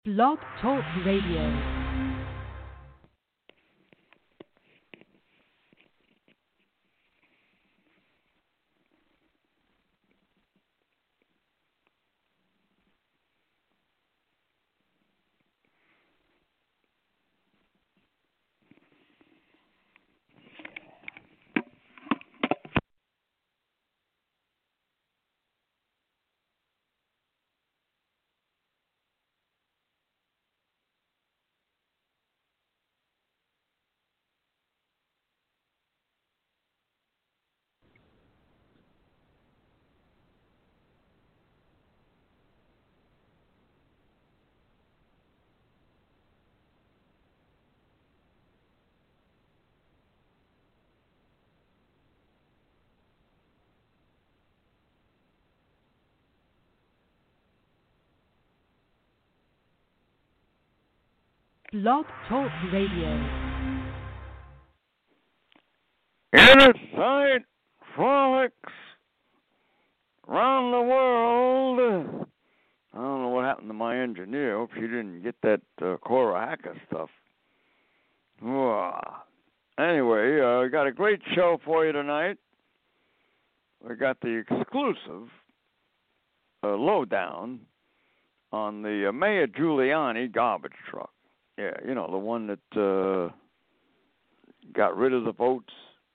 Blog Talk Radio. Blog Talk Radio. Inner Sight Frolics around the world. I don't know what happened to my engineer. Hope she didn't get that Cora Hacker stuff. Anyway, we got a great show for you tonight. We got the exclusive lowdown on the Mayor Giuliani garbage truck. Yeah, you know, the one that got rid of the votes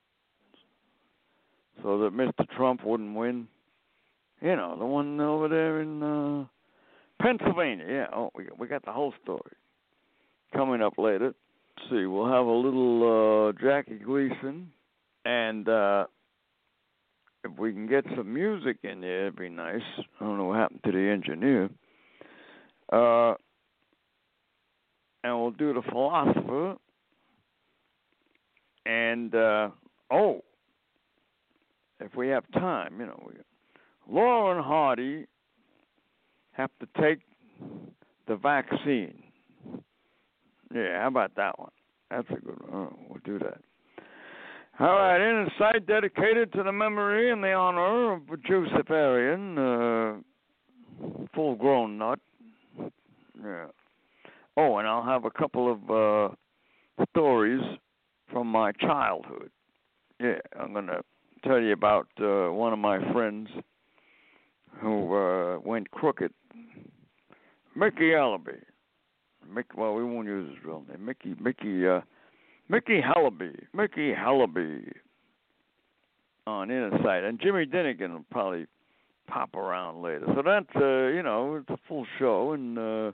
so that Mr. Trump wouldn't win. You know, the one over there in Pennsylvania. Yeah, we got the whole story coming up later. Let's see, we'll have a little Jackie Gleason, and if we can get some music in there, it'd be nice. I don't know what happened to the engineer. And we'll do the philosopher. And, if we have time, you know, Laura and Hardy have to take the vaccine. Yeah, how about that one? That's a good one. Oh, we'll do that. All right, in a site dedicated to the memory and the honor of Joseph Arian, full-grown nut. Yeah. Oh, and I'll have a couple of stories from my childhood. Yeah, I'm going to tell you about one of my friends who went crooked. Mickey Allaby. Well, we won't use his real name. Mickey Hallaby on Inner Sight. And Jimmy Dinnigan will probably pop around later. So that's, you know, it's a full show. And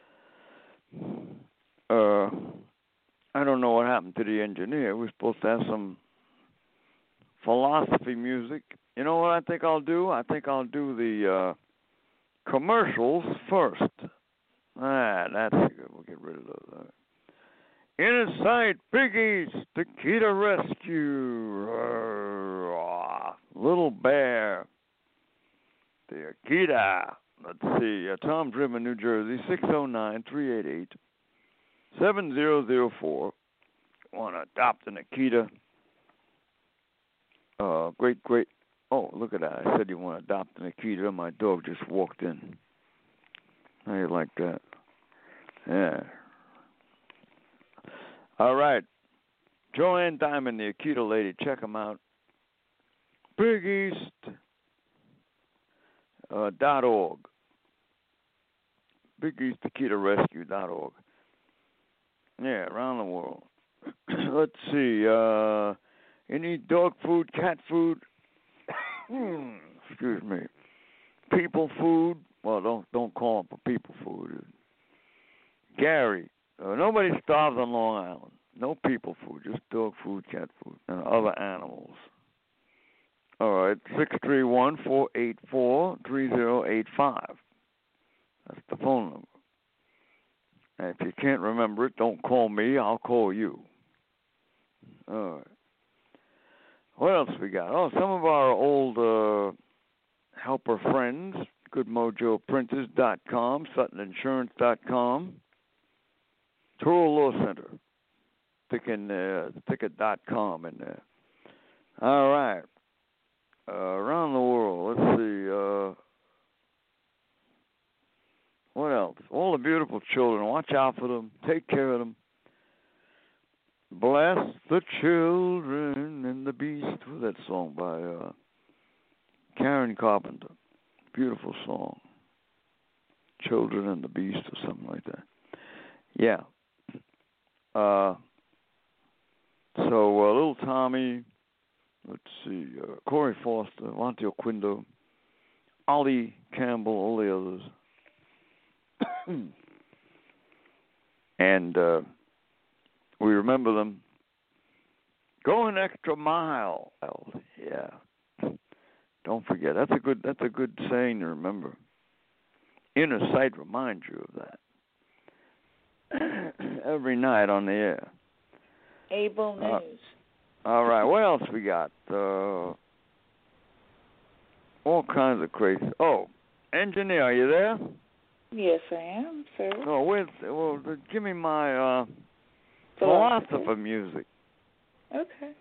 I don't know what happened to the engineer. We're supposed to have some philosophy music. You know what I think I'll do? I think I'll do the commercials first. That's good. We'll get rid of those. Inner Sight, Big East, Akita Rescue, Little Bear, the Akita. Let's see, Tom's River, New Jersey, 609-388-7004. Want to adopt an Akita. Great. Oh, look at that. I said you want to adopt an Akita. My dog just walked in. How you like that? Yeah. All right. Joanne Diamond, the Akita lady. Check them out. BigEast.org. BigEastAkitaRescue.org. Yeah, around the world. Let's see. Any dog food, cat food? Excuse me. People food? Well, don't call them for people food. Gary. Nobody starves on Long Island. No people food, just dog food, cat food, and other animals. All right, 631-484-3085. That's the phone number. And if you can't remember it, don't call me. I'll call you. All right. What else we got? Oh, some of our old helper friends, GoodMojoPrinters.com, SuttonInsurance.com, Total Law Center, ticket.com in there. All right. Around the world, let's see. What else? All the beautiful children. Watch out for them. Take care of them. Bless the children and the beast. What's that song by Karen Carpenter? Beautiful song. Children and the Beast or something like that. Yeah. So little Tommy, let's see, Corey Foster, Monte Oquindo, Ollie Campbell, all the others. And we remember them. Go an extra mile. Yeah. Don't forget. That's a good saying to remember. Inner sight reminds you of that. Every night on the air. Able News. All right. What else we got? All kinds of crazy. Oh, engineer, are you there? Yes, I am, sir. Oh, give me my philosopher music. Okay.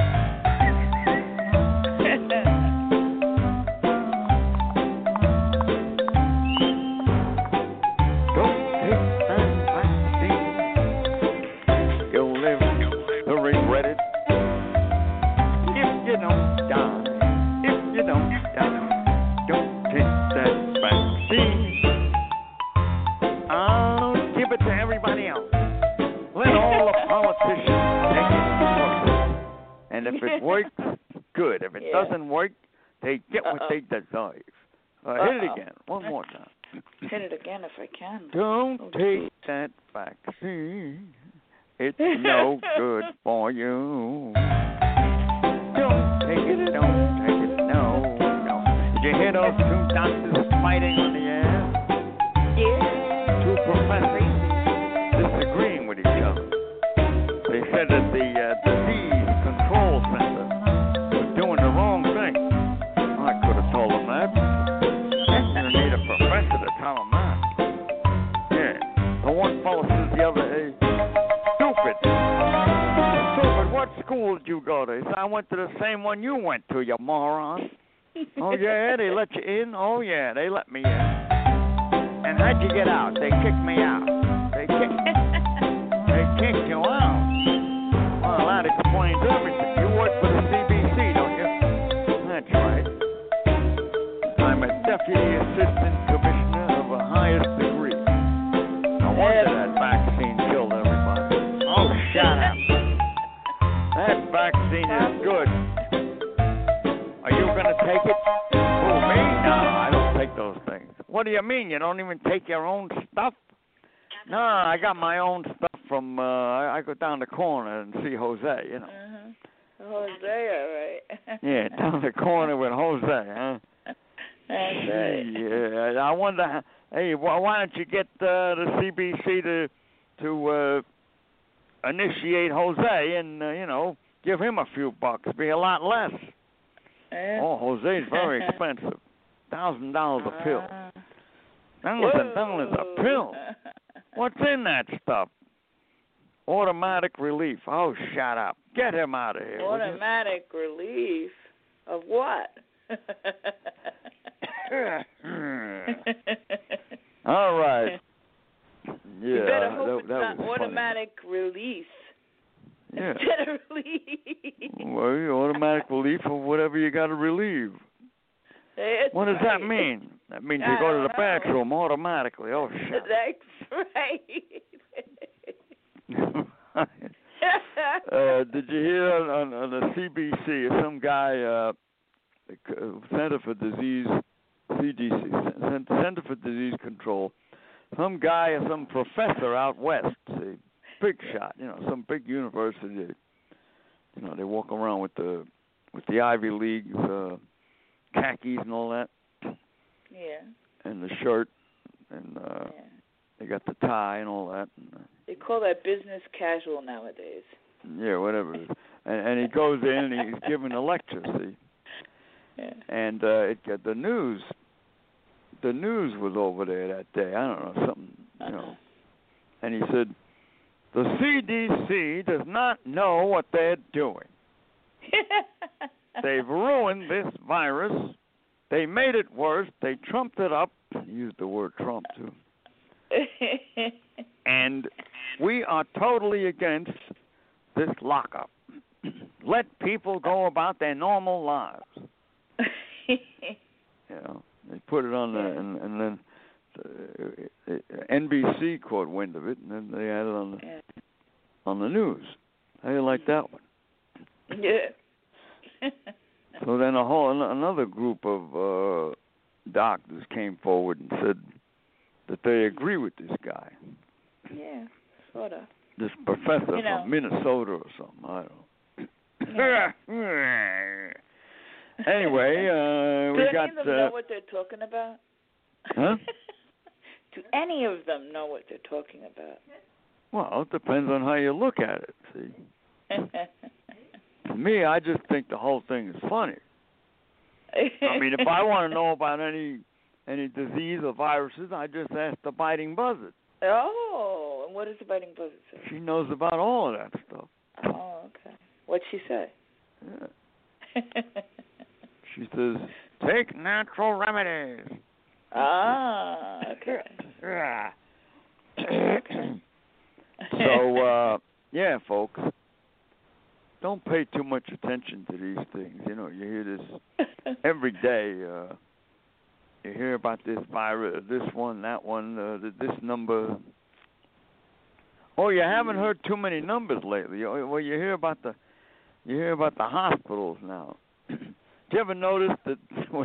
And if it works, good. If it doesn't work, they get what they deserve. Hit it again. One more time. Hit it again if I can. Don't take that vaccine. It's no good for you. Don't take it, no. Did you hear those two doctors fighting on the air? Yeah. Two professors disagreeing with each other. They said that the disease control center was doing the wrong thing. I could have told them that. You need a professor to tell them that. Yeah. The one fellow says the other, hey, stupid, what school did you go to? He said, I went to the same one you went to, you moron. Oh, yeah, they let you in? Oh, yeah, they let me in. And how'd you get out? They kicked me out. They kicked you out. Well, that explains everything. You work for the CBC, don't you? That's right. I'm a deputy assistant commissioner of the highest degree. No wonder that vaccine killed everybody. Oh, shut up. That vaccine is good. Are you going to take it? Who, me? No, I don't take those things. What do you mean? You don't even take your own stuff? No, I got my own stuff from, I go down the corner and see Jose, you know. Jose, all right. Yeah, down the corner with Jose, huh? That's right. Yeah, I wonder, hey, why don't you get the CBC to initiate Jose and, give him a few bucks, be a lot less. Oh, Jose's very expensive. $1,000 a pill. $1,000 a pill. What's in that stuff? Automatic relief. Oh, shut up. Get him out of here. Automatic relief? Of what? All right. Yeah, you better hope it's not was automatic release. Yeah. Instead of relief. Well, automatic relief of whatever you got to relieve. What does that mean? That means you go to the bathroom automatically. Oh, shit. That's right. Did you hear on the CBC, some guy, Center for Disease, CDC, Center for Disease Control, some guy, some professor out west, see, big shot, some big university, they walk around with the Ivy League khakis and all that. Yeah. And the shirt, and they got the tie and all that. And, they call that business casual nowadays. Yeah, whatever. And he goes in and he's giving a lecture, see. Yeah. And the news was over there that day. I don't know, something, And he said, the CDC does not know what they're doing. They've ruined this virus. They made it worse. They trumped it up. He used the word Trump, too. And we are totally against this lockup. Let people go about their normal lives. You know, they put it on the, and then NBC caught wind of it, and then they had it on the news. How do you like that one? Yeah. So then another group of doctors came forward and said that they agree with this guy. Yeah, sort of. This professor from Minnesota or something. I don't know. Yeah. Anyway, we got. Do any of them know what they're talking about? Huh? Do any of them know what they're talking about? Well, it depends on how you look at it. See, to me, I just think the whole thing is funny. I mean, if I want to know about any disease or viruses, I just ask the biting buzzard. Oh, and what does the biting buzzard say? She knows about all of that stuff. Oh, okay. What'd she say? Yeah. She says, take natural remedies. Ah, okay. Okay. So, yeah, folks, don't pay too much attention to these things. You know, you hear this every day. You hear about this virus, this one, that one, this number. Oh, you haven't heard too many numbers lately. Well, you hear about the hospitals now. Do you ever notice that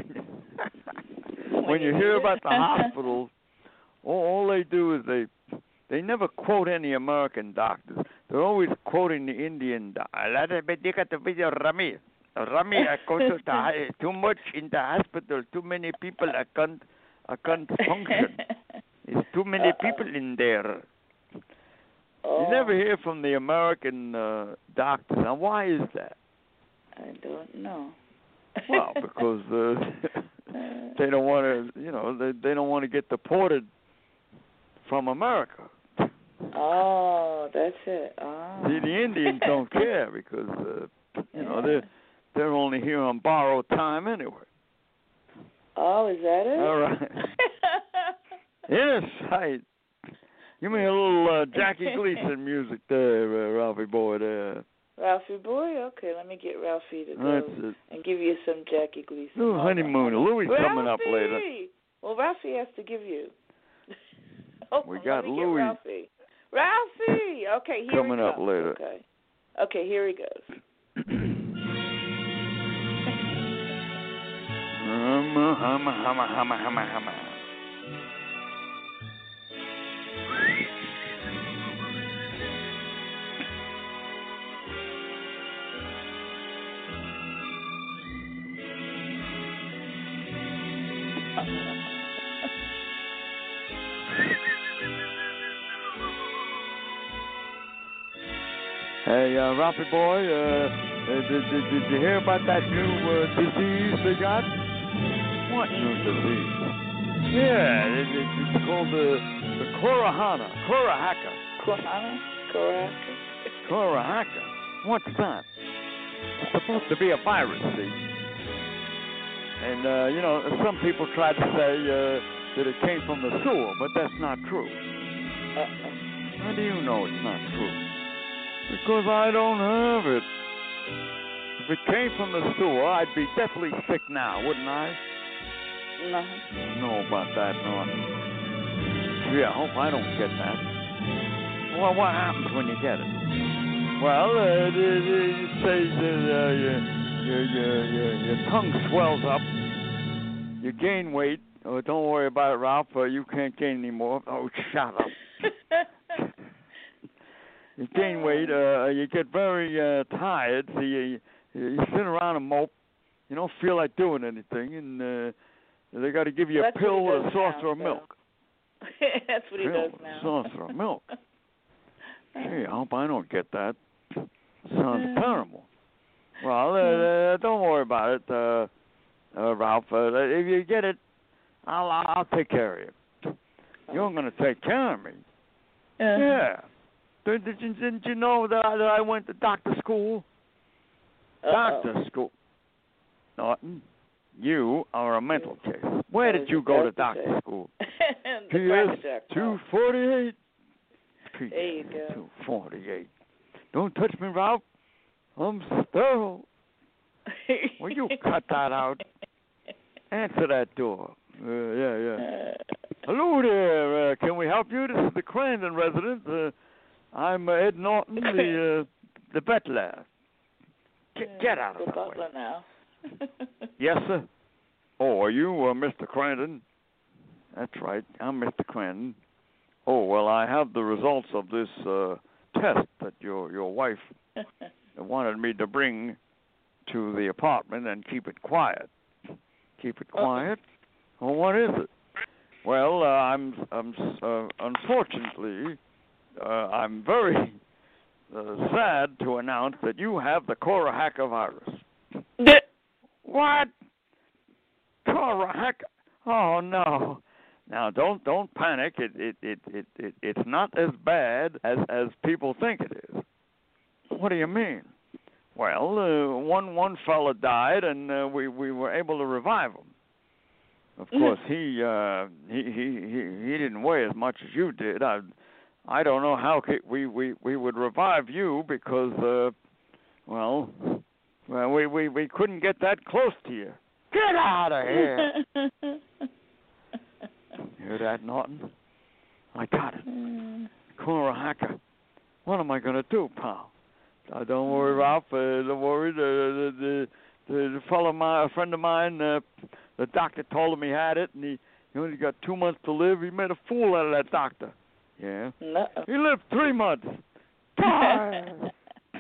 when you hear about the hospitals, all they do is they never quote any American doctors. They're always quoting the Indian doctor. Rami, I go to too much in the hospital. Too many people I can't function. There's too many people in there. Oh. You never hear from the American doctors. Now, why is that? I don't know. Well, because they don't want to, you know, they don't want to get deported from America. Oh, that's it. Oh. See, the Indians don't care because, you know, they're only here on borrowed time anyway. Oh, is that it? All right. Yes, give me a little Jackie Gleason music there, Ralphie boy there. Ralphie boy? Okay, let me get Ralphie to go and give you some Jackie Gleason. Ooh, honeymoon. Louis coming up later. Well, Ralphie has to give you. We got Louis. Ralphie! Okay, here coming up later. Okay, here he goes. Hey, Ralphie boy, did you hear about that new disease they got? What new disease? Yeah, it's called the Corahana. Corahaka? What's that? It's supposed to be a virus, see? And, you know, some people try to say that it came from the sewer, but that's not true. How do you know it's not true? Because I don't have it. If it came from the sewer, I'd be deathly sick now, wouldn't I? No. Know about that, no. Gee, I hope I don't get that. Well, what happens when you get it? Well, you say that your tongue swells up, you gain weight. Oh, don't worry about it, Ralph. You can't gain anymore. Oh, shut up. You gain weight, you get very tired, so you sit around and mope. You don't feel like doing anything, and they got to give you a pill with a saucer of milk. That's what he does now. Saucer of milk. Gee, I hope I don't get that. Sounds terrible. Well, don't worry about it, Ralph. If you get it, I'll take care of you. You're going to take care of me. Yeah. Didn't you know that I went to doctor school? Doctor school. Norton, you are a mental case. Where did you go to doctor school? PS 248. There you go. 248. Don't touch me, Ralph. I'm sterile. Will you cut that out? Answer that door. Yeah. Hello there. Can we help you? This is the Crandon resident. I'm Ed Norton, the butler. Get out of the my butler way. Now. Yes, sir. Oh, are you Mr. Crandon? That's right. I'm Mr. Crandon. Oh, well, I have the results of this test that your wife wanted me to bring to the apartment and keep it quiet. Keep it quiet? Well, what is it? Well, unfortunately, I'm very sad to announce that you have the Corahaca virus. What? Corahaca? Oh no! Now don't panic. It's not as bad as people think it is. What do you mean? Well, one fella died, and we were able to revive him. Of course, he didn't weigh as much as you did. I don't know how we would revive you because we couldn't get that close to you. Get out of here! Hear that, Norton? I got it. Corahaca. What am I going to do, pal? Don't worry, Ralph. Don't worry. The fellow, a friend of mine, the doctor told him he had it, and he only got 2 months to live. He made a fool out of that doctor. Yeah. No. He lived 3 months. What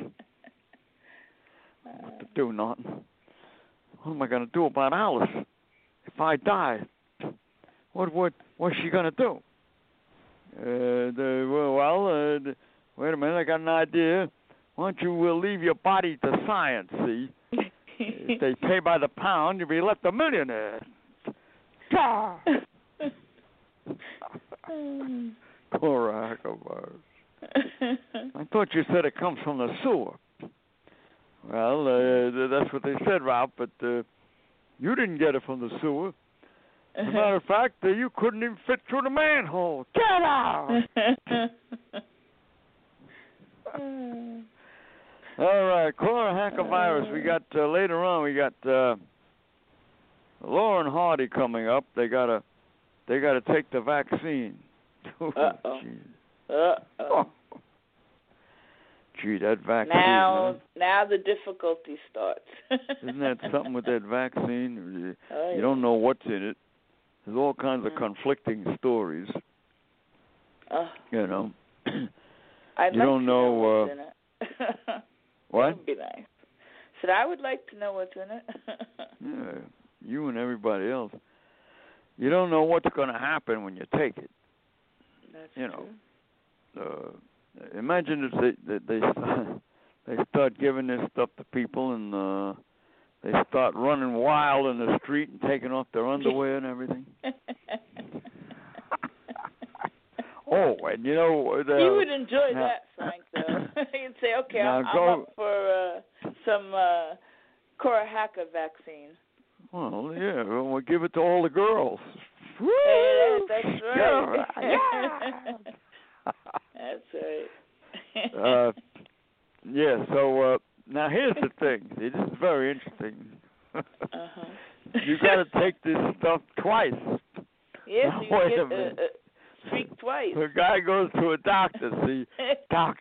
to do, Norton? What am I going to do about Alice? If I die, what's she going to do? Wait a minute, I got an idea. Why don't you leave your body to science, see? If they pay by the pound, you'll be left a millionaire. Corahaca virus. I thought you said it comes from the sewer. Well, that's what they said, Ralph, but you didn't get it from the sewer. As a matter of fact, you couldn't even fit through the manhole. Get out! All right, Corahaca virus. We got later on. We got Laura and Hardy coming up. They gotta take the vaccine. Oh, gee, that vaccine. Now the difficulty starts. Isn't that something with that vaccine? Oh, you don't know what's in it. There's all kinds of conflicting stories. You know. I'd you like don't to know what's in it. What? That would be nice. Said I would like to know what's in it. Yeah, you and everybody else. You don't know what's going to happen when you take it. That's true. Imagine if they start giving this stuff to people and they start running wild in the street and taking off their underwear and everything. Oh, and you know... he would enjoy that, Frank, though. He'd say, okay, I'm up for some Corahaca vaccine. Well, yeah, we'll give it to all the girls. Hey, that's right. Yeah. That's right. Yeah, so now here's the thing. See, this is very interesting. You got to take this stuff twice. Yes, now, you get streak twice. The guy goes to a doctor, see, Doc,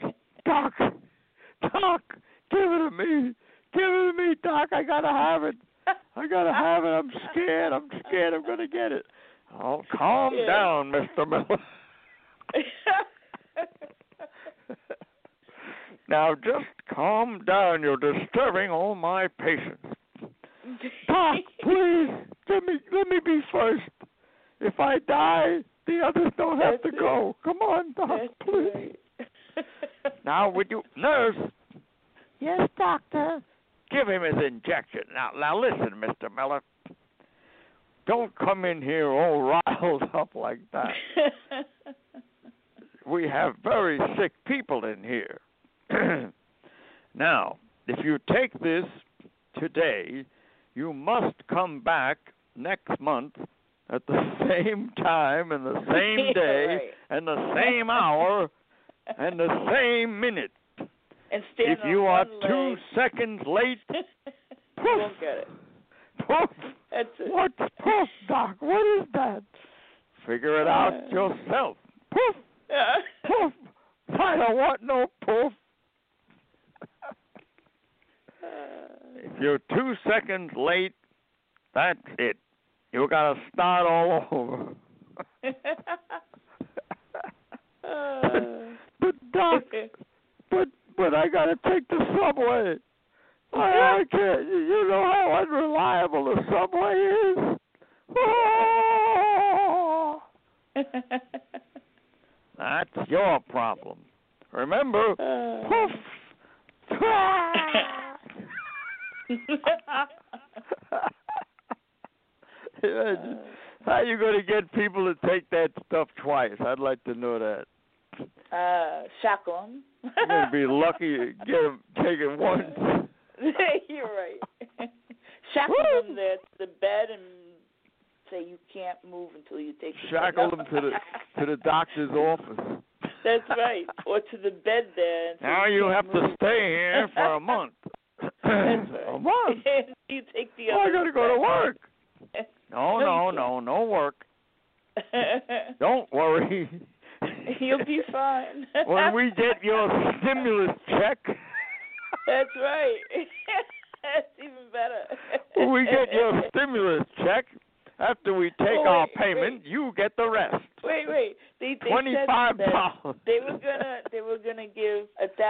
give it to me, Doc, I got to have it. I'm scared I'm going to get it. Oh, calm down, Mr. Miller. Now, just calm down. You're disturbing all my patients. Doc, please, let me be first. If I die, the others don't have to go. Come on, Doc, please. Now, would you... Nurse. Yes, doctor. Give him his injection. Now listen, Mr. Miller. Don't come in here all riled up like that. We have very sick people in here. Now, if you take this today, you must come back next month at the same time and the same day right. and the same hour and the same minute. And stand if you on are one 2 leg. seconds late, you poof, won't get it. poof. That's it. What's poof, Doc? What is that? Figure it out yourself. Poof, poof. I don't want no poof. If you're 2 seconds late, that's it. You got to start all over. But Doc, but I got to take the subway. I can't. You know how unreliable the subway is. Oh! That's your problem. Remember, poof. How are you going to get people to take that stuff twice? I'd like to know that. Shackle them. You're going to be lucky to get them taken once. You're right. Shackle them there to the bed and say you can't move until you take the Shackle them to the doctor's office. That's right. Or to the bed there. Now you have to stay here for a month. That's right. A month? You take the other I got to go to work. No work. Don't worry. You'll be fine. When we get your stimulus check. That's right. That's even better. When we get your stimulus check, after we take our payment, you get the rest. Wait. They $25. Said they were gonna give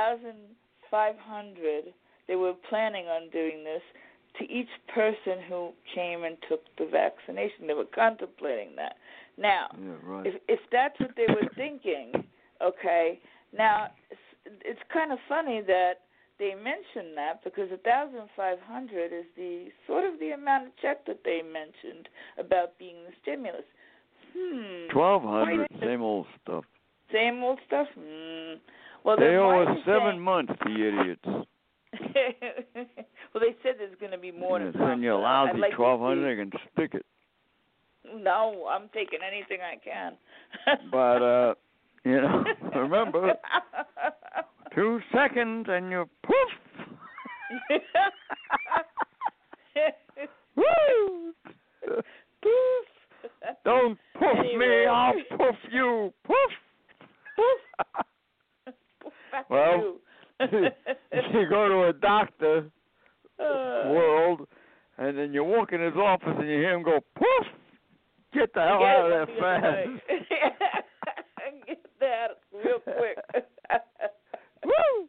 1,500. They were planning on doing this to each person who came and took the vaccination. They were contemplating that. Now, if that's what they were thinking, okay. Now it's kind of funny that they mentioned that because 1,500 is the sort of the amount of check that they mentioned about being the stimulus. 1,200, same old stuff. Same old stuff. Well, they owe us 7 months, the idiots. Well, they said there's going to be more than Then you're allowed the 1,200. They can stick it. No, I'm taking anything I can. But remember. 2 seconds and you poof. Woo! Poof. Don't poof me, I'll poof you. Poof. Poof. Poof back to you. You go to a doctor world, and then you walk in his office and you hear him go poof. Get the hell out of there fast. Get that real quick. Woo!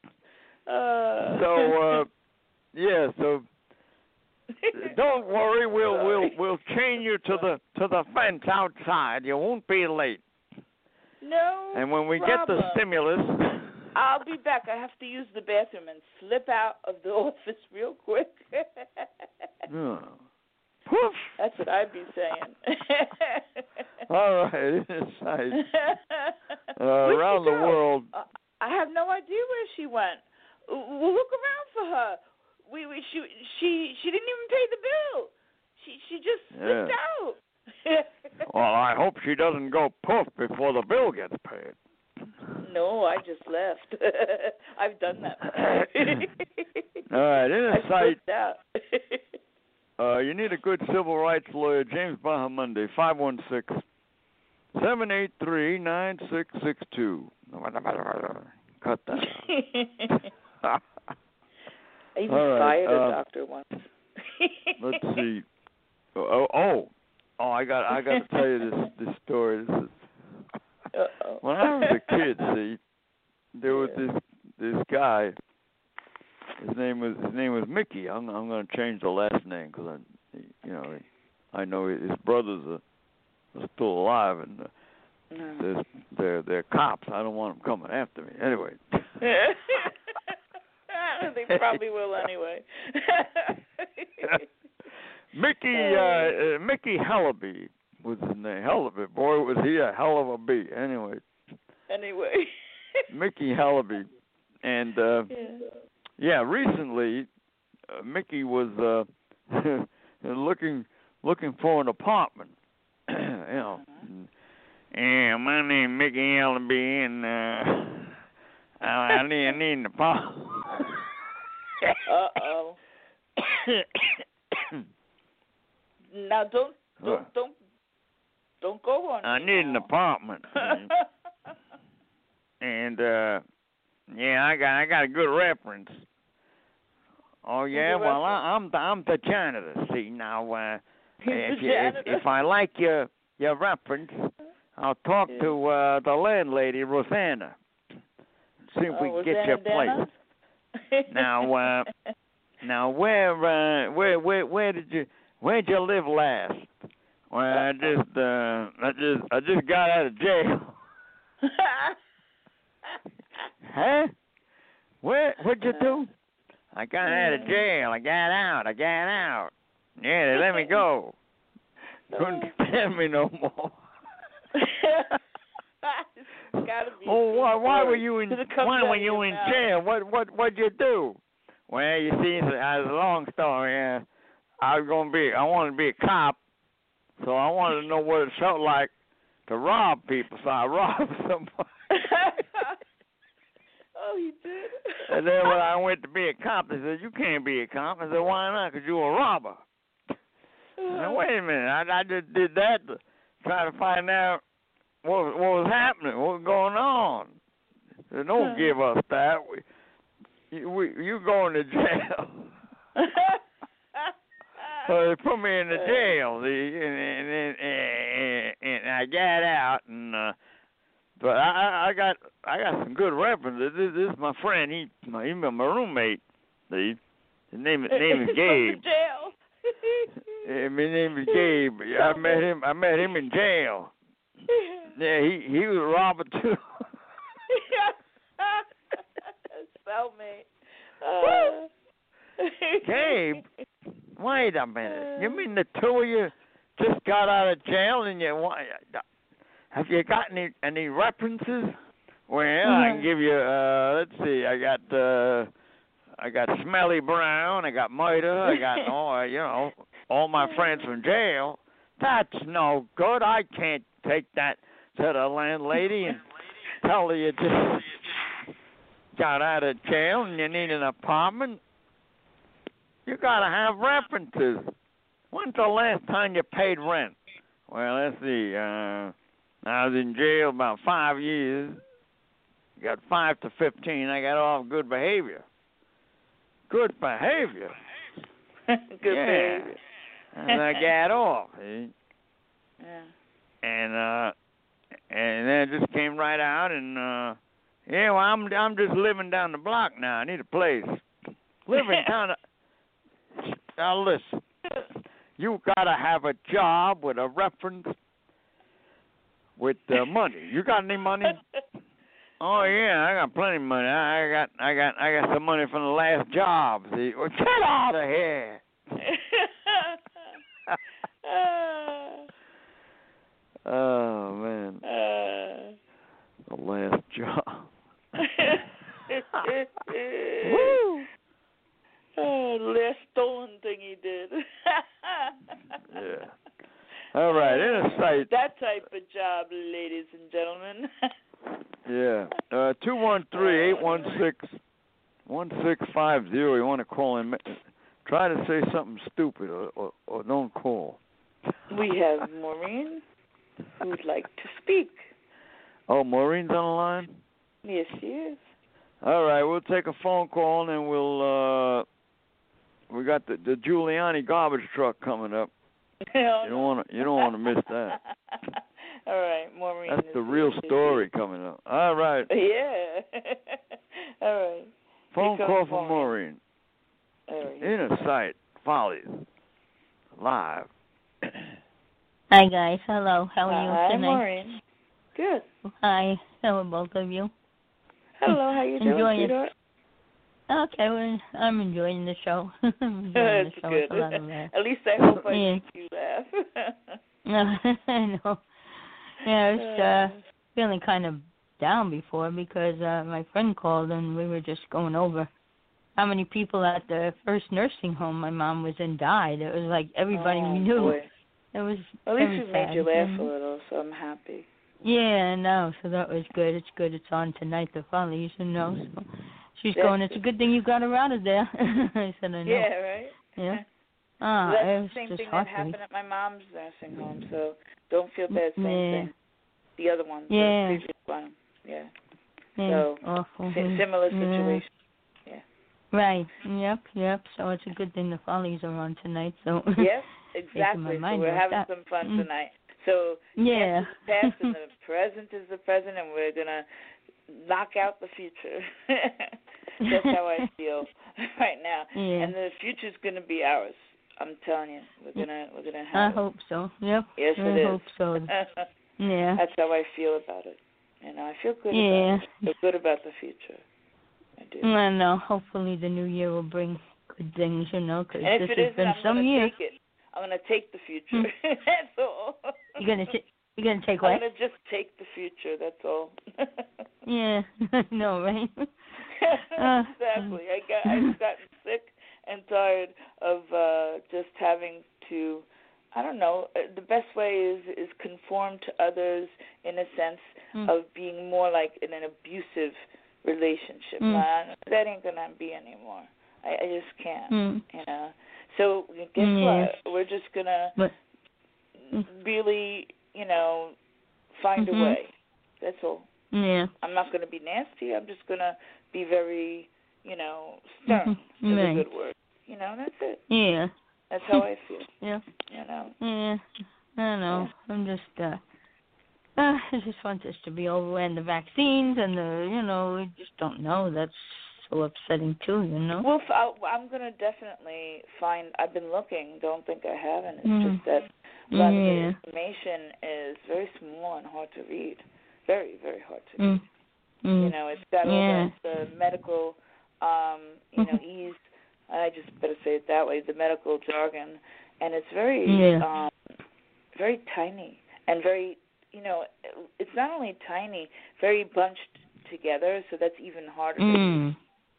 So don't worry, we'll chain you to the fence outside. You won't be late. No. And when we get the stimulus, I'll be back. I have to use the bathroom and slip out of the office real quick. Poof. That's what I'd be saying. All right, inside. Around the world. I have no idea where she went. We'll look around for her. She didn't even pay the bill. She just slipped out. Well, I hope she doesn't go poof before the bill gets paid. No, I just left. I've done that. All right, in a sight. Out. You need a good civil rights lawyer, James Bahamundi, 516-783-9662. Cut that out. I even fired a doctor once. Let's see. I got to tell you this story. When I was a kid, see, there was this guy. His name was Mickey. I'm going to change the last name because I know his brothers are still alive and they're cops. I don't want them coming after me. Anyway. They probably will anyway. Mickey Hellaby was his name. Hellaby, boy, was he a hell of a bee. Anyway. Mickey Hellaby, and recently Mickey was looking for an apartment, Yeah, my name is Mickey Ellaby, and I need an apartment. Uh-oh. Now don't go on. I need an apartment. And yeah, I got a good reference. Oh yeah, well I'm the janitor. See now, if I like your reference, I'll talk to the landlady Rosanna. See if we can get you a place. Now where'd you live last? Well, I just got out of jail. Huh? What'd you do? I got out of jail. I got out. Yeah, they let me go. Couldn't stand me no more. Why were you in jail? What'd you do? Well, you see, it's a long story. I wanted to be a cop, so I wanted to know what it felt like to rob people. So I robbed somebody. Oh, you did? And then when I went to be a cop, they said, "You can't be a cop." I said, "Why not? Because you're a robber." I said, "Wait a minute. I just did that to try to find out what was happening, what was going on." They said, "Don't give us that. You going to jail." So they put me in the jail, and I got out, and but I got some good references. This is my friend. He's my roommate. See, his name is Gabe. Jail. Yeah, my name is Gabe. I met him in jail. Yeah, he was a robber too. Cellmate. Gabe, wait a minute. You mean the two of you just got out of jail and have you got any references? Well, I can give you. Let's see. I got Smelly Brown. I got Murder. I got all my friends from jail. That's no good. I can't take that to the landlady and tell her you just got out of jail and you need an apartment. You gotta have references. When's the last time you paid rent? Well, let's see. I was in jail about 5 years. Got 5 to 15. I got off good behavior. Good behavior. Behavior. And I got off. See? Yeah. And then it just came right out, and well, I'm just living down the block now. I need a place. Living down the. Now listen, you gotta have a job with a reference. With money. You got any money? Oh yeah, I got plenty of money. I got some money from the last job. See? Well, get out of here. Oh man. The last job. Woo. Last stolen thing he did. Yeah. All right, in a sight. That type of job, ladies and gentlemen. Yeah. 213-816-1650. You want to call in. Try to say something stupid or don't call. We have Maureen who would like to speak. Oh, Maureen's on the line? Yes, she is. All right, we'll take a phone call and then we'll we got the Giuliani garbage truck coming up. You don't want to miss that. All right, Maureen. That's the real story coming up. All right. Yeah. All right. Phone call from Maureen. All right. Inner Sight Follies live. Hi guys. Hello. How are you tonight? Hi, Maureen. Good. Hi. How are both of you? Hello. How you doing, sweetheart? Okay, well, I'm enjoying the show. That's good. At least I hope I make you laugh. I know. Yeah, I was feeling kind of down before because my friend called and we were just going over how many people at the first nursing home my mom was in died. It was like everybody we knew. Boy. It was At very least we made sad. you laugh a little, so I'm happy. Yeah, no, so that was good. It's good it's on tonight, the Follies, So she's That's going, it's a good thing you got her out of there. I said, I know. Yeah, right? Yeah. Well, that's it was the same just thing hard that to happened at my mom's nursing home, so don't feel bad. Same thing. The other one, the previous one. Yeah. So, awful. Similar situation. Yeah. Right. Yep. So it's a good thing the Follies are on tonight. So yes, exactly. So we're having that. some fun tonight. So yeah, the past and the present is the present, and we're gonna knock out the future. That's how I feel right now. Yeah. And the future's gonna be ours. I'm telling you, we're gonna I have. hope so. Yep. Yes, I it is. hope so. Yeah. That's how I feel about it. I feel good about it. I feel good about the future. I do. I know. Hopefully the new year will bring good things, because and this if it has been some years. I'm gonna take the future. That's all. You're gonna take what? I'm gonna just take the future. That's all. Yeah. No, right? Exactly. I've gotten sick and tired of just having to. I don't know. The best way is conform to others in a sense of being more like in an abusive relationship. That ain't gonna be anymore. I just can't. So guess what? We're just gonna really, find a way. That's all. Yeah. I'm not gonna be nasty. I'm just gonna be very, stern. Is a good word. That's it. Yeah. That's how I feel. Yeah. Yeah. I know. Yeah. I'm just I just want this to be over, and the vaccines and we just don't know. That's so upsetting too, Well, I'm going to definitely find, I've been looking, don't think I haven't. It's just that a lot of the information is very small and hard to read. Very, very hard to read. It's got all the medical, ease. I just better say it that way, the medical jargon, and it's very, very tiny and very, it's not only tiny, very bunched together, so that's even harder to read,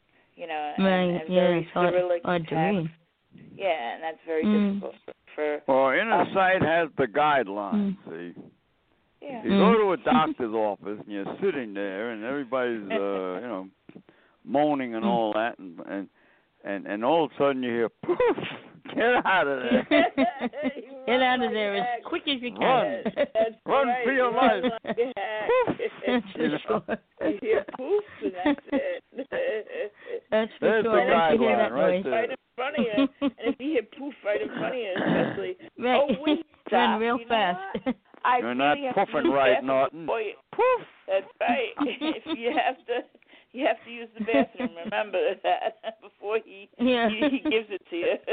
and very Cyrillic hard to read. Yeah, and that's very difficult for. Well, Inner Sight has the guidelines. See, yeah. You go to a doctor's office and you're sitting there, and everybody's, moaning and all that, and all of a sudden you hear, poof, get out of there. Get out of there as quick as you can. Run for your life. That's for sure. You hear poof, and that's it. That's for There's sure. the Once you hear guideline that right noise. there. Right in front of you, and if you hear poof right in front of you, especially, Right. Run real fast. You're not puffing right, Norton. Poof. That's right. If you have to use the bathroom. Remember that before he gives it to you.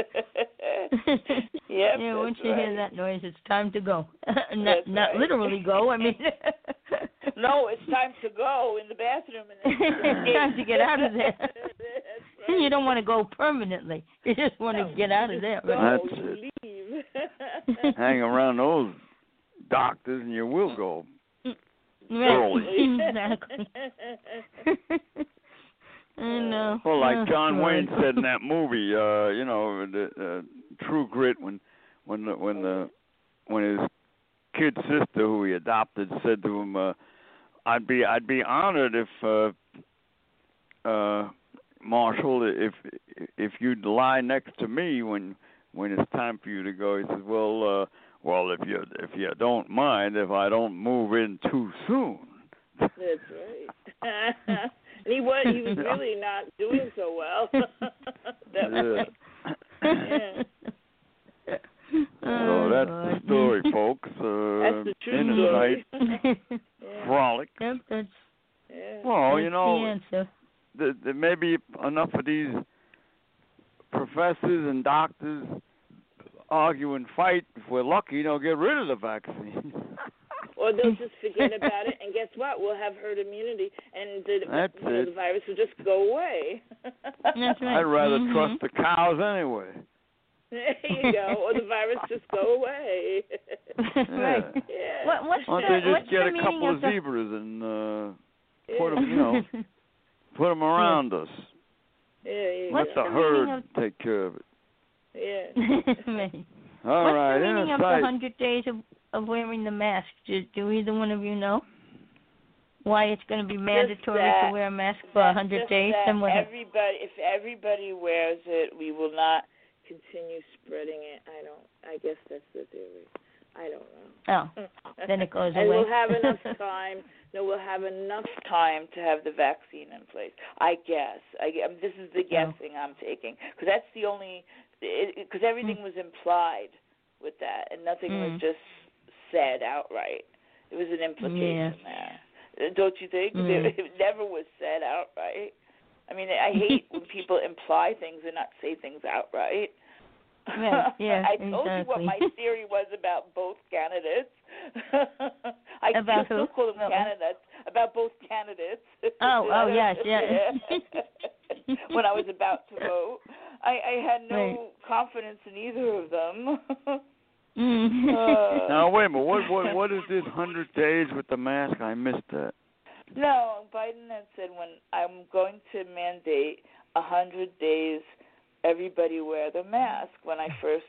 Yep. Yeah. Once you hear that noise, it's time to go. Not not literally go. I mean. No, it's time to go in the bathroom. It's time to get out of there. That's right. You don't want to go permanently. You just want to get out of there. Right? That's it. Leave. Hang around those doctors and you will go. Right. Exactly. I know. Well, like John Wayne said in that movie, the True Grit, when his kid sister who he adopted said to him, "I'd be honored if Marshall, if you'd lie next to me when it's time for you to go." He says, "Well, if you don't mind if I don't move in too soon." That's right. He was really not doing so well. So that's the story, folks. That's the true Inner story. Sight, frolic. Yep, that's Well, the answer. There may be enough of these professors and doctors argue and fight. If we're lucky, they'll get rid of the vaccine. Or they'll just forget about it, and guess what? We'll have herd immunity, and the virus will just go away. That's right. I'd rather trust the cows anyway. There you go. Or the virus just go away. Right. Yeah. Why don't they just get a couple of zebras and put them, put them around us? Yeah. Let the herd take care of it. Yeah. Right. All What's right, the meaning of the inner sight. 100 days of wearing the mask? Do either one of you know why it's going to be mandatory to wear a mask for 100 days? And if everybody wears it, we will not continue spreading it. I guess that's the theory. I don't know. Oh, then it goes and away. we'll have enough time. No, we'll have enough time to have the vaccine in place. I guess. This is the guessing I'm taking, because that's the only. Because everything was implied with that, and nothing was just said outright. It was an implication there. Don't you think? It never was said outright. I mean, I hate when people imply things and not say things outright. Right, yeah, I told you what my theory was about both candidates. I about still call them candidates. About both candidates. Yes. When I was about to vote, I had no confidence in either of them. Now wait a minute. What is this 100 days with the mask? I missed that. No, Biden had said when I'm going to mandate 100 days. Everybody wear the mask. When I first,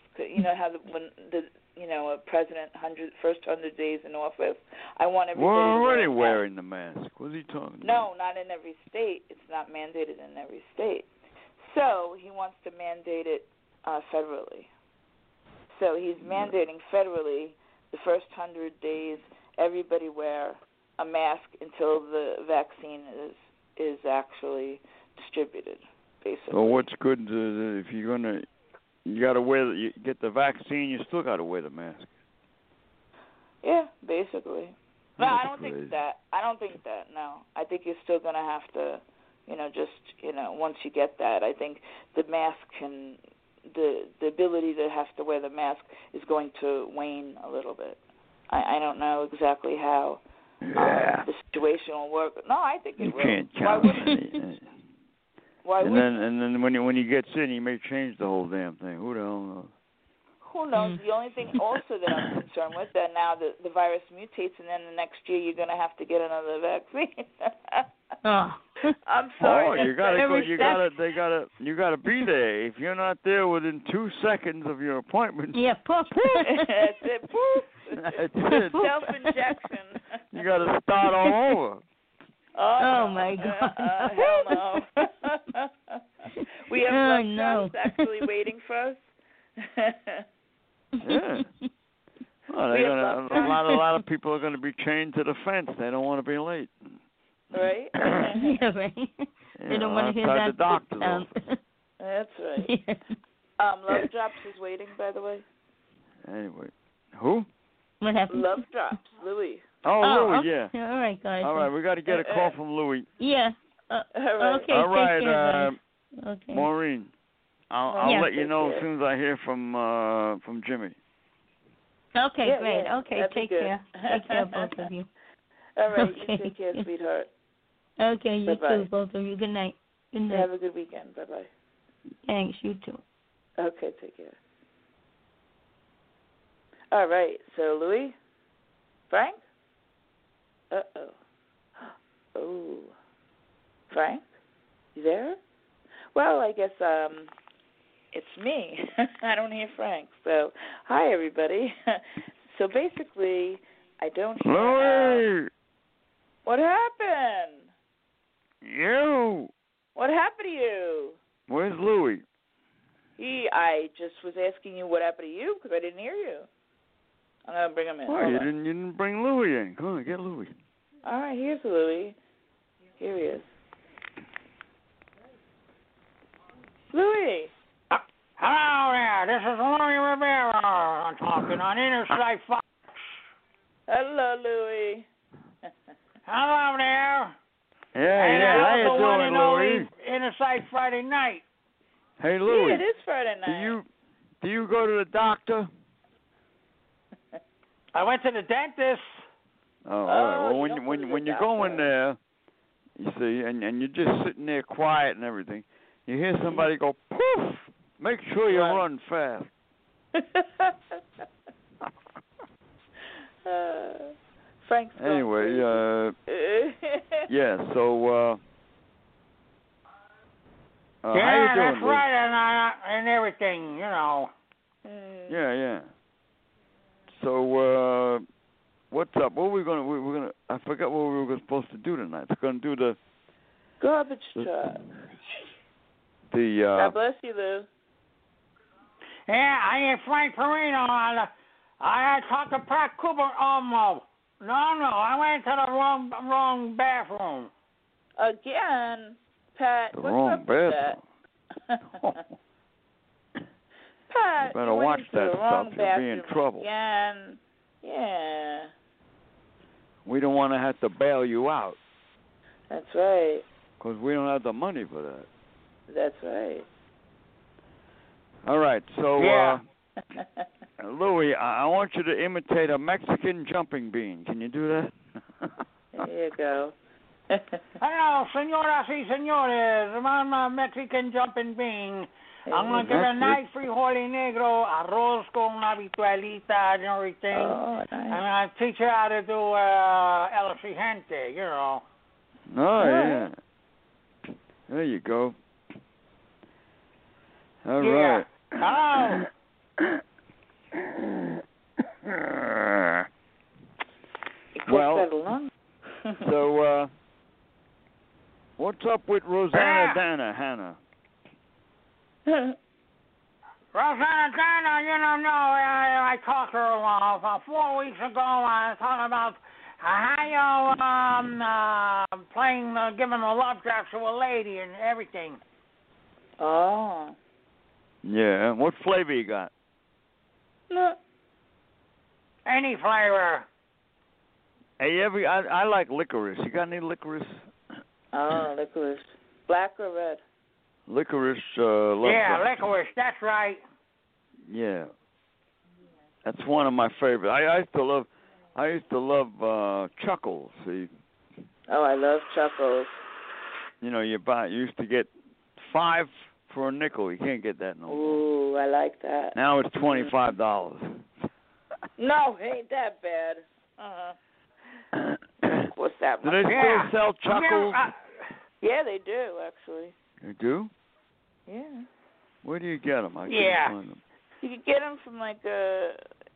a president first 100 days in office, I want everybody. We're already to wearing the mask. What's he talking about? No, not in every state. It's not mandated in every state. So he wants to mandate it federally. So he's mandating federally the first 100 days. Everybody wear a mask until the vaccine is actually distributed. Basically. So what's good if you're gonna, you get the vaccine, you still got to wear the mask. Yeah, basically. No, I don't think that. No, I think you're still gonna have to, once you get that, I think the mask the ability to have to wear the mask is going to wane a little bit. I don't know exactly how the situation will work. No, I think it will. You can't count it. Why and then when he gets in, he may change the whole damn thing. Who the hell knows? Who knows? The only thing also that I'm concerned with that now the virus mutates, and then the next year you're going to have to get another vaccine. I'm sorry. Oh, you gotta be there. If you're not there within 2 seconds of your appointment. Yeah, poof. That's it. Poof. That's it. Self-injection. You gotta start all over. Oh my God! Hell no. We have love actually waiting for us. Yeah. Well, a lot of people are going to be chained to the fence. They don't want to be late. Right. Yeah, right. They don't want to hear that. The doctor. That's right. Yeah. Love Drops is waiting, by the way. Anyway, who? What happened? Love Drops, Louis. Oh, Louis, okay. yeah. All right, guys. All right, we got to get a call from Louis. Yeah. All right. Okay. All right, take care, guys. Okay. Maureen. I'll let you know care. as soon as I hear from Jimmy. Okay, yeah, great. Yeah. Okay, That'd take care. Take care, both of you. All right, okay. You take care, sweetheart. Okay, you Bye-bye. too, both of you. Good night. Good night. Have a good weekend. Bye-bye. Thanks, you too. Okay, take care. All right, so Louis? Frank? Uh-oh. Oh. Frank? You there? Well, I guess it's me. I don't hear Frank. So, hi, everybody. So, basically, I don't hear... Louis! What happened? You! What happened to you? Where's Louis? I just was asking you what happened to you because I didn't hear you. I'm going to bring him in. Oh, you didn't bring Louis in. Come on, get Louis. All right, here's Louis. Here he is. Louis. Hello there. This is Louis Rivera. I'm talking on Inner Sight Fox. Hello, Louis. Hello there. Yeah. How you doing, Louis? Inner Sight Friday night. Hey, Louis. Yeah, it is Friday night. Do you go to the doctor? I went to the dentist. Oh, all right. Well, when you go in there, you see, and you're just sitting there quiet and everything, you hear somebody go poof. Make sure you run fast. Frank's anyway, yeah. So, yeah, how you doing, that's right, and everything, you know. Yeah. So, what's up? What we're gonna? I forgot what we were supposed to do tonight. We're gonna do the garbage truck. God bless you, Lou. Yeah, I am Frank Perino. I talked to Pat Cooper. No, I went to the wrong bathroom. Again, Pat. The what's wrong up bathroom. With that? Pat, you better watch that stuff. You'll be in trouble. Again. Yeah. We don't want to have to bail you out. That's right. Because we don't have the money for that. That's right. All right, so yeah. Louis, I want you to imitate a Mexican jumping bean. Can you do that? There you go. Hello, señoras y señores. I'm a Mexican jumping bean. I'm going to give a nice frijol negro, arroz con habitualita and everything. Oh, nice. And I'll teach you how to do el siguiente, you know. Oh, yeah. There you go. All right. Hello. Well, so what's up with Rosanna Dana, Hannah? Rosanna Dana, you don't know, I talked to her a while. 4 weeks ago, I was talking about how you playing, giving a love drop to a lady and everything. Oh. Yeah, what flavor you got? No. Any flavor. Hey, I like licorice. You got any licorice? Oh, licorice. Black or red? Licorice, licorice, that's right. Yeah. That's one of my favorites. I used to love Chuckles, see. Oh, I love Chuckles. You know, you used to get 5 for a nickel. You can't get that no more. Ooh, I like that. Now it's $25. No, ain't that bad. What's that? Do they still sell Chuckles? Yeah, they do, actually. They do? Yeah. Where do you get them? I can't find them. You could get them from like a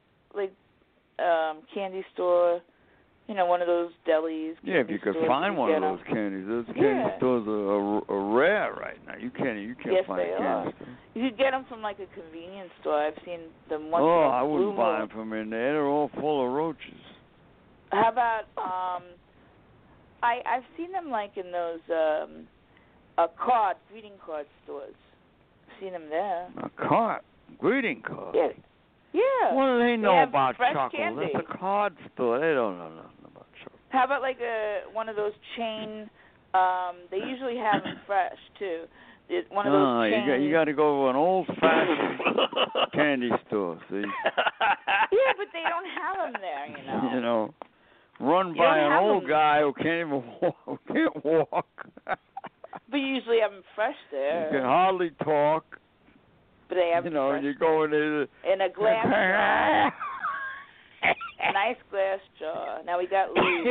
candy store. You know, one of those delis. Yeah, if you could find one of those candies. Those candy stores are rare right now. You can't find a candy store. You could get them from like a convenience store. I've seen them once. Oh, I wouldn't buy them from in there. They're all full of roaches. How about I've seen them like in those greeting card stores. I've seen them there. A greeting card? Yeah. Yeah. What do they know about chocolate? Candy. That's a card store. They don't know nothing about chocolate. How about like one of those chain? They usually have them fresh too. One of those chain. You got to go to an old-fashioned candy store. See? Yeah, but they don't have them there. You know. You know, run by an old guy who can't even walk. But you usually have them fresh there. You can hardly talk. But they have you you go in a glass jar. A nice glass jar. Now we got Louis.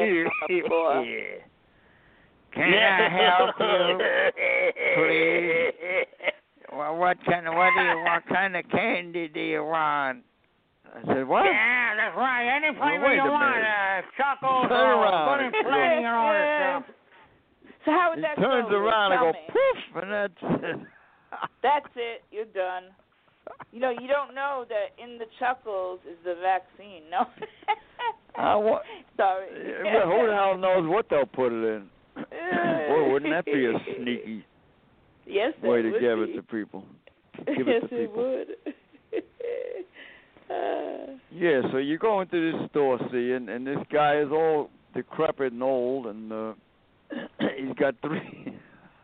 Can I help you, please? Well, what kind of candy do you want? I said, what? Yeah, that's right. Any flavor you want. Chocolate, good and plenty, and all that stuff. So how would that go? He turns around and go poof, and that's it. That's it. You're done. You know, you don't know that in the Chuckles is the vaccine. No. Sorry. Well, who the hell knows what they'll put it in? Boy, wouldn't that be a sneaky way to give it to people? It would. Yeah, so you go into this store, see, and this guy is all decrepit and old, and he's got 3.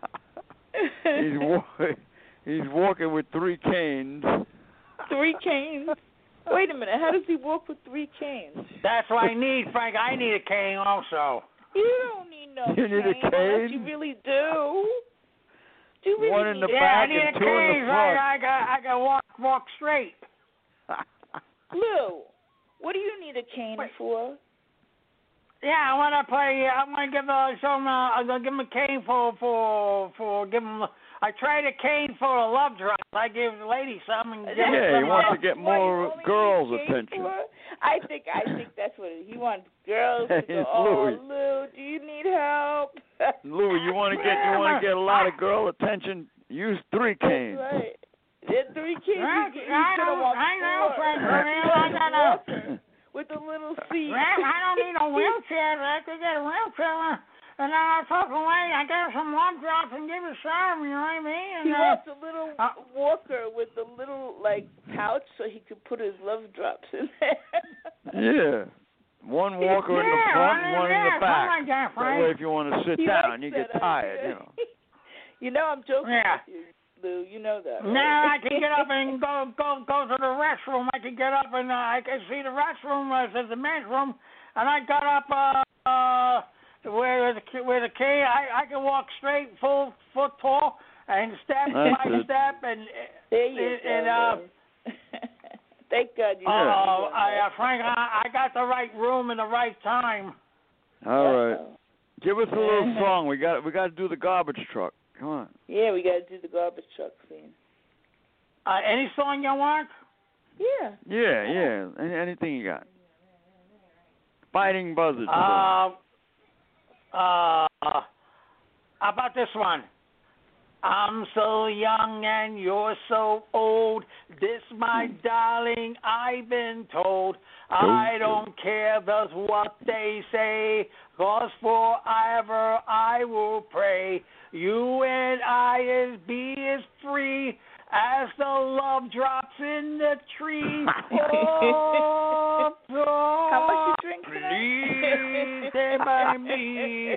He's walking with 3 canes. 3 canes? Wait a minute. How does he walk with 3 canes? That's what I need, Frank. I need a cane also. You don't need no cane. You need a cane? Unless you really do. Do you really one in the need back I need and a 2 cane. in the front. I got walk straight. Lou, what do you need a cane for? Yeah, I want to play. I want to give some. I'm gonna give him a cane for give him. I tried a cane for a love drop. I give the lady some and give him some. He wants to get more girls' attention. I think that's what he wants. Girls to go, oh, Lou, do you need help? Lou, you want to get a lot of girl attention? Use 3 canes. That's right. There's 3 canes. I know, Frank. I got with a little seat. I don't need a wheelchair. I could get a wheelchair. And then I took away. I gave some love drops and give it some. You know what I mean? And, he wants a little walker with a little pouch so he could put his love drops in there. Yeah. One walker in the front and one in the back. Like that way, if you want to sit down, you get tired. You know. You know, I'm joking with you, Lou. You know that. Right? Now I can get up and go to the restroom. I can get up and I can see the restroom. There's the men's room, and I got up where the cane. I can walk straight, full foot tall, and step by step, and there you go. Thank God you. Frank, I got the right room and the right time. All right, give us a little song. We got to do the garbage truck. Come on. Yeah, we got to do the garbage truck scene. Any song you want? Yeah. Yeah. Anything you got? Fighting Buzzards. How about this one? I'm so young and you're so old. This, my darling, I've been told. I don't care just what they say, 'cause forever I will pray. You and I is free as the love drops in the tree. Oh, how much you drink please stay by me,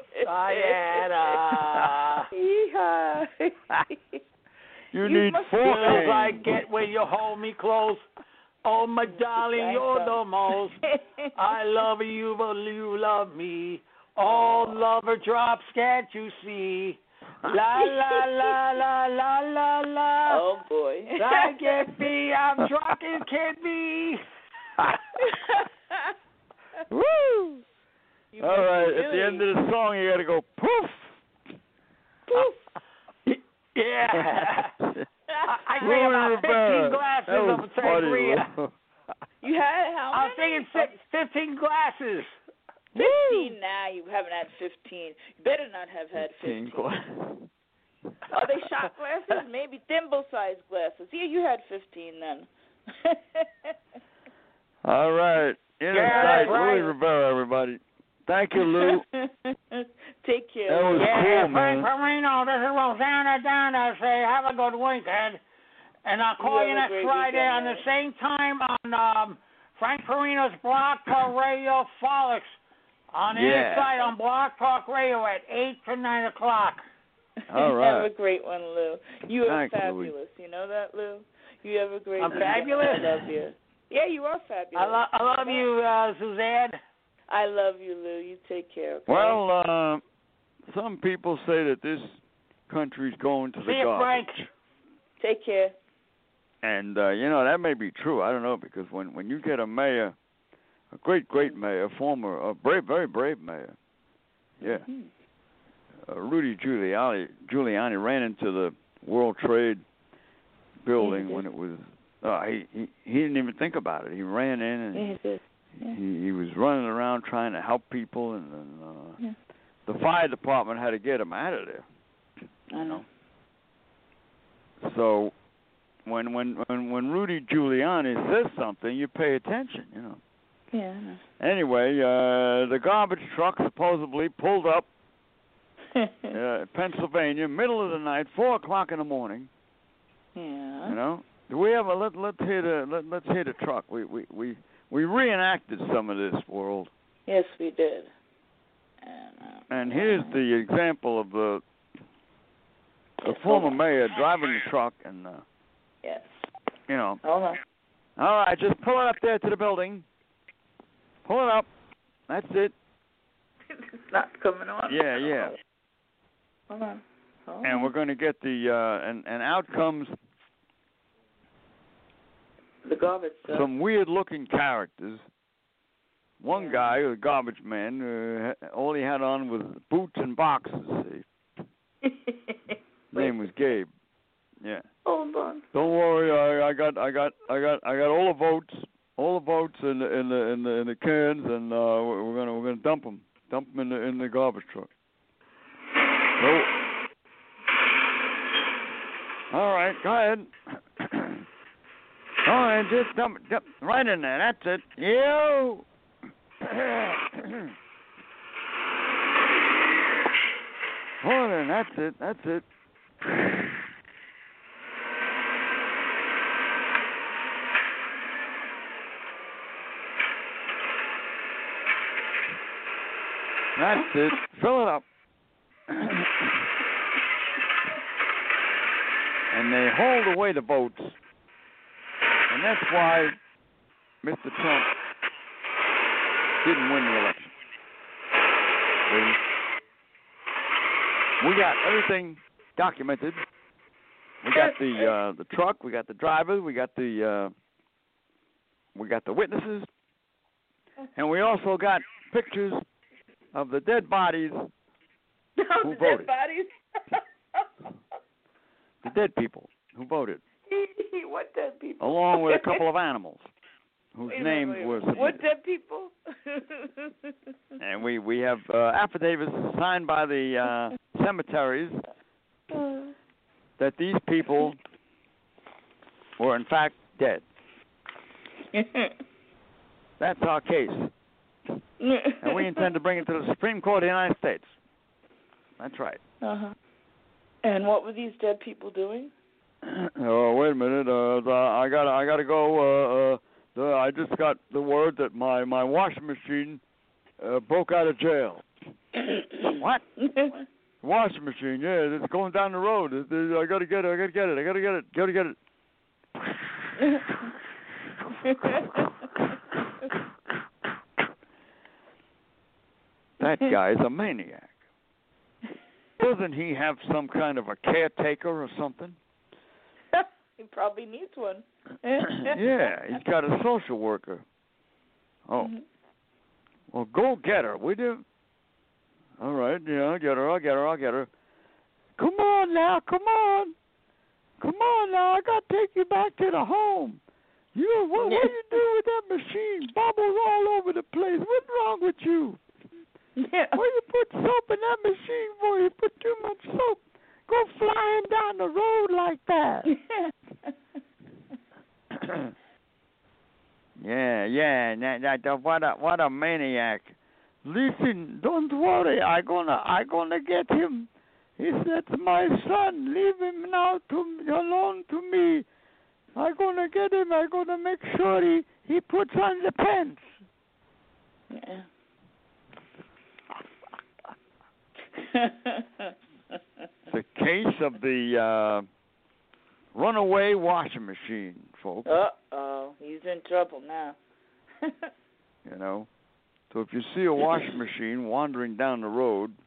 Diana. You need 4 feels I get when you hold me close. Oh, my darling, you're the most. I love you, but you love me. All lover drops, can't you see? La la la la la la la. Oh boy. I can't be. I'm drunk and can't be. Woo! All right. At the end of the song, you got to go poof. Poof. Yeah. I drank about 15 glasses of sangria. You had how many? I was thinking 15 glasses. 15 now. You haven't had 15. You better not have had 15. Are they shot glasses? Maybe thimble-sized glasses. Yeah, you had 15 then. All right. Inner Sight, Louis Rivera, everybody. Thank you, Lou. Take care. That was cool, man. Frank Perino, this is Rosanna Donna. Say, have a good weekend. And I'll call you next Friday on the same time on Frank Perino's Blog Talk Radio Frolics on Inner Sight on Blog Talk Radio at 8 to 9 o'clock. All right. Have a great one, Lou. You are Thanks, fabulous. Louis. You know that, Lou? You have a great I'm fabulous? I love you. Yeah, you are fabulous. I love you, Suzanne. I love you, Lou. You take care, okay? Well, some people say that this country's going to the garbage. Frank. Take care. And, that may be true. I don't know, because when you get a mayor, a great mayor, very brave mayor, Rudy Giuliani ran into the World Trade building when it was, he didn't even think about it. He ran in and he was running around trying to help people, and the fire department had to get him out of there. I know. So when Rudy Giuliani says something, you pay attention, Yeah, I know. Anyway, the garbage truck supposedly pulled up Pennsylvania, middle of the night, 4:00 in the morning. Yeah. Do we have let's hear the truck. We reenacted some of this, World. Yes, we did. And here's the example of the former mayor driving the truck, and yes. Hold on. All right, just pull it up there to the building. Pull it up. That's it. It's not coming on. Yeah. Hold on. And we're going to get the and out comes the garbage truck. some weird-looking characters One guy, a garbage man, all he had on was boots and boxes. His name was Gabe. Yeah. Hold on. Don't worry, I got all the votes in the cans, and we're gonna dump them in the garbage truck. So, all right, go ahead. All right, just dump right in there. That's it. You. Hold on, that's it. That's it. Fill it up. And they hold away the votes. And that's why Mr. Trump didn't win the election. We got everything documented. We got the truck, we got the driver, we got the witnesses, and we also got pictures of the dead bodies who voted. Dead bodies? The dead people who voted. What dead people? Along with a couple of animals whose names were submitted. What dead people? And we have affidavits signed by the cemeteries that these people were in fact dead. That's our case. And we intend to bring it to the Supreme Court of the United States. That's right. Uh-huh. And what were these dead people doing? Oh, wait a minute. I gotta go. I just got the word that my washing machine broke out of jail. What? Washing machine? Yeah, it's going down the road. I gotta get it. That guy's a maniac. Doesn't he have some kind of a caretaker or something? He probably needs one. Yeah, he's got a social worker. Oh. Well, go get her, will you? All right, yeah, I'll get her. Come on now, I got to take you back to the home. What do you do with that machine? Bubbles all over the place. What's wrong with you? Yeah. Why you put soap in that machine for? You put too much soap. Go flying down the road like that. Yeah. What a maniac. Listen, don't worry. I gonna get him. That's my son. Leave him now alone to me. I gonna get him. I gonna make sure he puts on the pants. Yeah. The case of the runaway washing machine, folks. Uh-oh, he's in trouble now. You know, so if you see a washing machine wandering down the road,